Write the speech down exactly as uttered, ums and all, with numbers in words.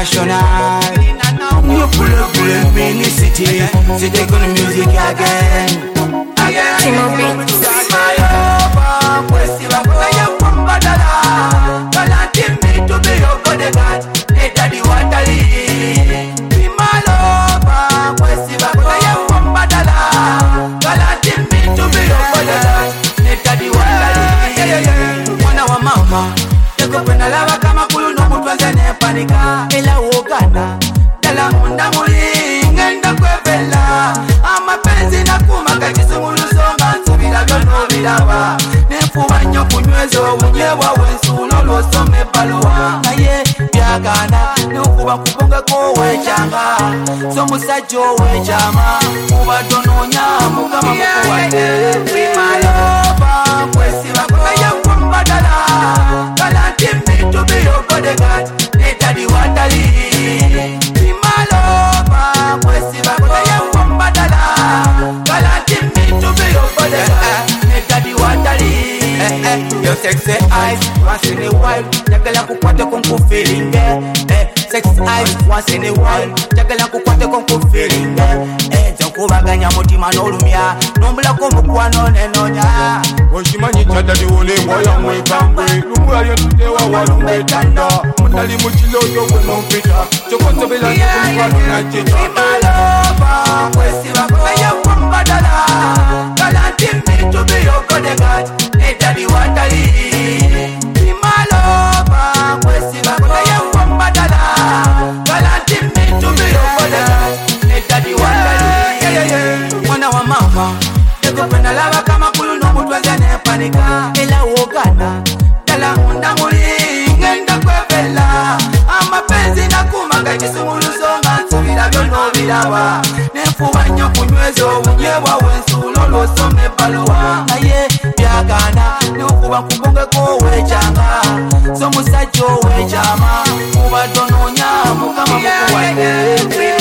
international. New pull up, pull up, mini city. So take on the music again. Timo Beats. Kupenda lava kama kulu no mutwanze ne panika ela wogana dala munda muri ngenda kwevela amapenzi nakumaka kisumuluzonga nsubira byono biraba nefuba nnyo kunywezo bunyewa wensulo lwosome baluwa naye byagana nekuba nkubongeko wejanga so musajja owejama kuba tononya mukama mukuwadde wimaloba kwesiba kweye kwambadala to be your bodyguard, later the waterly. Be my lover, Kwesiba, Kwaya Wambadala. Galanti me to be your bodyguard, later the waterly. Your sexy eyes, once in a while, Jagala Kukwate Kunku feeling there. Sexy eyes, once in a while, Jagala Kukwate Kunku feeling there. Kubaganya mutima n'olumya nombula ko mukwano nenonya oshimanyi kyadali olemwa ya mwekambwe lumula lyetutewa walumbetanda mutali mu kiloto bwenompita kyokonsobera nokumkwano nakyeca imalova kwesiba kweye kwambadala galanti me to be your bodyguard etali watali imalova kwesiba kweye kwambadala galanti me to be your bodyguard etali watali mwana wa mama nekupenda lava kama kulu no mutwanze ne panika ela wogana dala munda muri ngenda kwevela amapenzi nakumaka kisumuluzonga nsubira byono biraba nefuba nnyo kunywezo bunyewa wensulo lwosome baluwa naye byagana nekuba nkubongeko wejanga so musajja owejama kuba tononya mukama mukuwadde